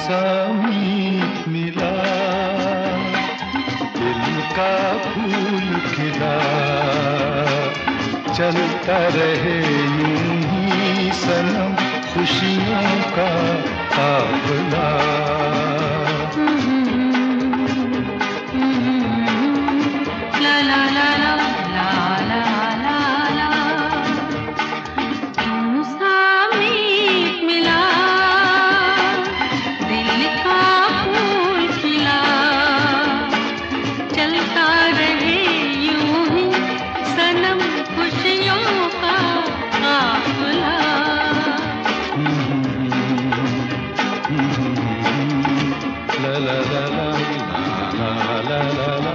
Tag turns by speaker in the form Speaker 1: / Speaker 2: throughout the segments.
Speaker 1: सा मीत मिला, दिल का फूल खिला, चलता रहे यूं ही सनम खुशियों का काफिला।
Speaker 2: ला ला ला ला ला ला ला ला, क्यों सा मीत मिला, दिल का फूल खिला, चलता रहे यूं ही सनम खुशियों का काफिला।
Speaker 1: ला ला ला ला ला ला ला ला।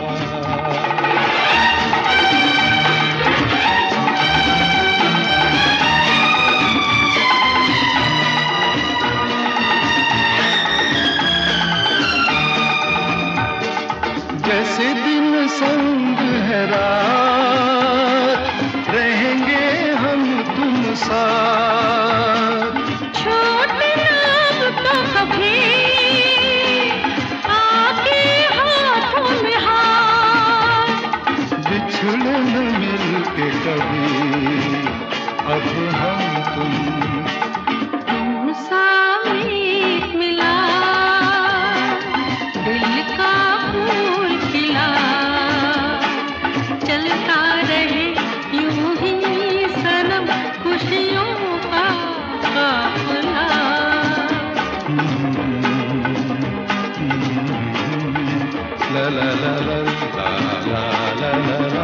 Speaker 1: जैसे दिन संग है रात, रहेंगे हम तुम साथ।
Speaker 2: छूटे ना तो कभी आके हाथों में हाथ,
Speaker 1: बिछड़े न मिलके कभी अब हम
Speaker 2: तुम सा मीत मिला, दिल का फूल खिला, चलता रहे यूं ही सनम खुशियों का काफिला।
Speaker 1: ला ला ला ला ला ला ला ला।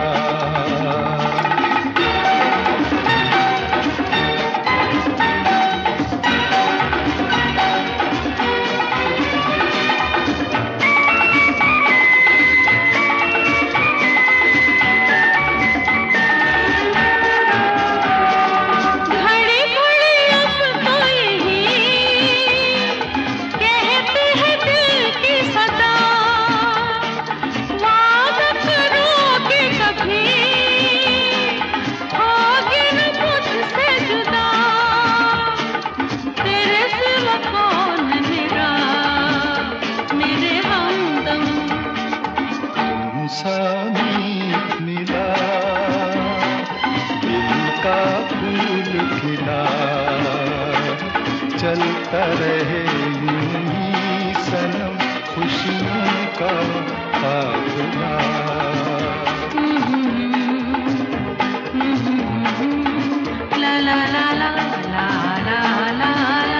Speaker 1: सा मीत मिला, दिल का फूल खिला, चलता रहे यूं ही सनम खुशियों का काफिला।
Speaker 2: ला ला ला ला ला ला ला ला।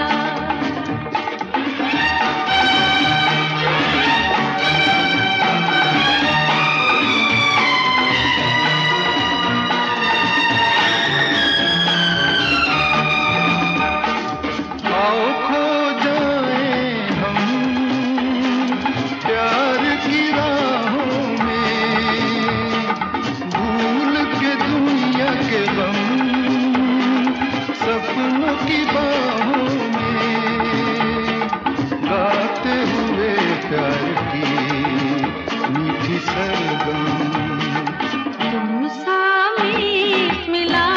Speaker 1: सपनों की बाहों में गाते हुए प्यार की मीठी सरगम।
Speaker 2: तुम सा मीत मिला,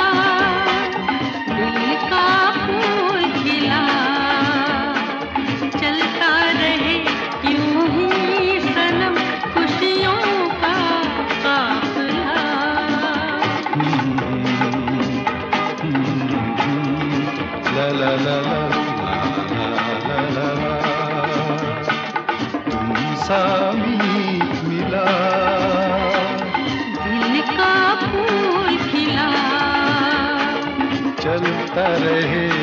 Speaker 2: दिल का फूल खिला, चलता रहे यूं ही सनम खुशियों का काफिला।
Speaker 1: ला ला ला ला ला ला ला। तुम सा मीत मिला,
Speaker 2: दिल का फूल खिला,
Speaker 1: चलता रहे